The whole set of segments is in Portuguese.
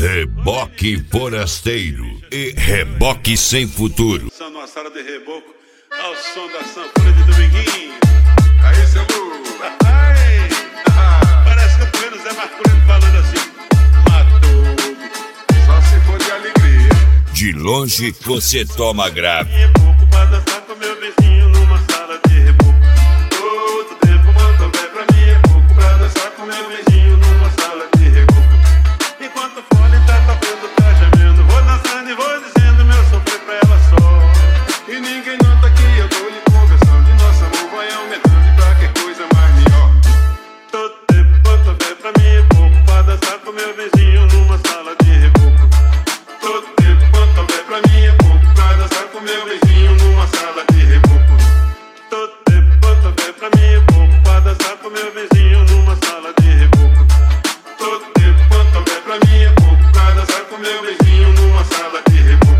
Reboque Forasteiro e Reboque Sem Futuro. Numa sala de reboco, ao som da sanfona de Dominguinho. Aí, seu Lu. Parece que eu tô vendo o Zé Marculino falando assim: matou-me. Só se for de alegria. De longe você toma grave. Reboco pra dançar com meu vizinho numa sala de reboco. Todo tempo mandou bem pra mim. Reboco pra dançar com meu vizinho numa sala de reboco. Enquanto o fone tá tocando, tá gemendo, vou dançando e vou dizendo meu sofrer pra ela só. E ninguém nota que eu tô lhe conversando. E nosso amor vai aumentando. E pra que coisa mais melhor. Todo tempo mandou bem pra mim. Reboco pra dançar com meu vizinho numa sala de reboco. Todo tempo mandou bem pra mim. Reboco pra dançar com meu vizinho numa sala de reboco. Todo tempo mandou bem pra mim. Reboco pra dançar com meu vizinho numa sala de reboco. Todo tempo mandou bem pra mim. Reboco pra dançar com meu vizinho numa sala de reboco.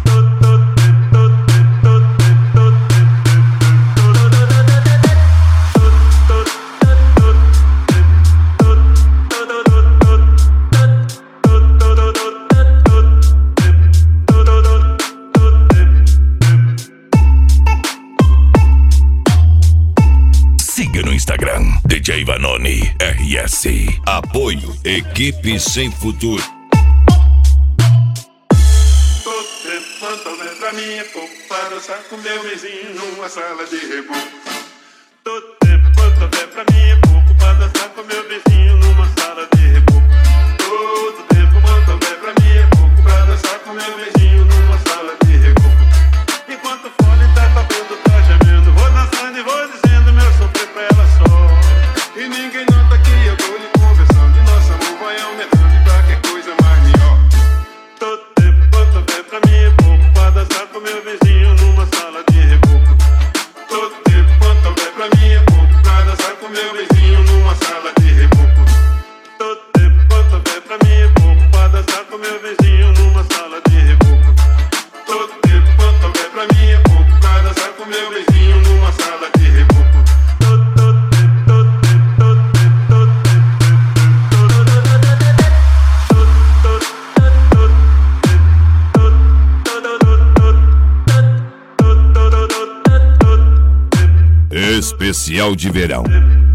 Siga no Instagram, DJ Vanoni RS. Apoio Equipe Sem Futuro. Todo tempo mandou bem pra mim. Reboco pra dançar com meu vizinho numa sala de reboco. Todo tempo mandou bem pra mim. Reboco pra dançar com meu vizinho numa sala de reboco. Todo tempo mandou bem pra mim. Reboco pra dançar com meu vizinho numa sala de reboco. Enquanto o fone tá tocando, tá gemendo, vou dançando e vou dizendo meu sofrer pra ela só. E ninguém nota que eu tô lhe conversando. E nosso amor vai aumentando. E pra que coisa mais melhor. Todo tempo mandou bem pra mim. Reboco pra dançar com meu vizinho numa sala de reboco. Todo tempo mandou bem pra mim. Reboco pra dançar com meu vizinho numa sala de reboco. Todo tempo mandou bem pra mim. Reboco pra dançar com meu vizinho numa sala de reboco. Todo tempo mandou bem pra mim. Reboco pra dançar com meu vizinho numa sala de reboco. Especial de verão.